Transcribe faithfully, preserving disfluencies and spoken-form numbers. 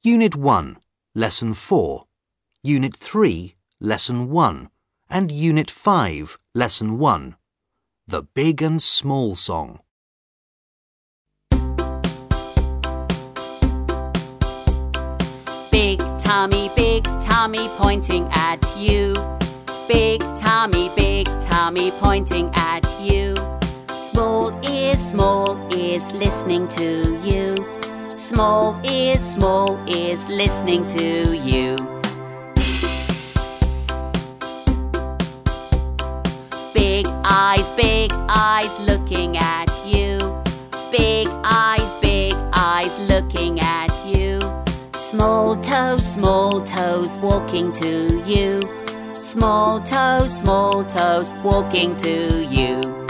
Unit one, Lesson four, Unit three, Lesson one, and Unit five, Lesson one. The Big and Small Song. Big tummy, big tummy pointing at you. Big tummy, big tummy pointing at you. Small ears, small ears listening to you. Small ears, small ears listening to you. Big eyes, big eyes looking at you. Big eyes, big eyes looking at you. Small toes, small toes walking to you. Small toes, small toes walking to you.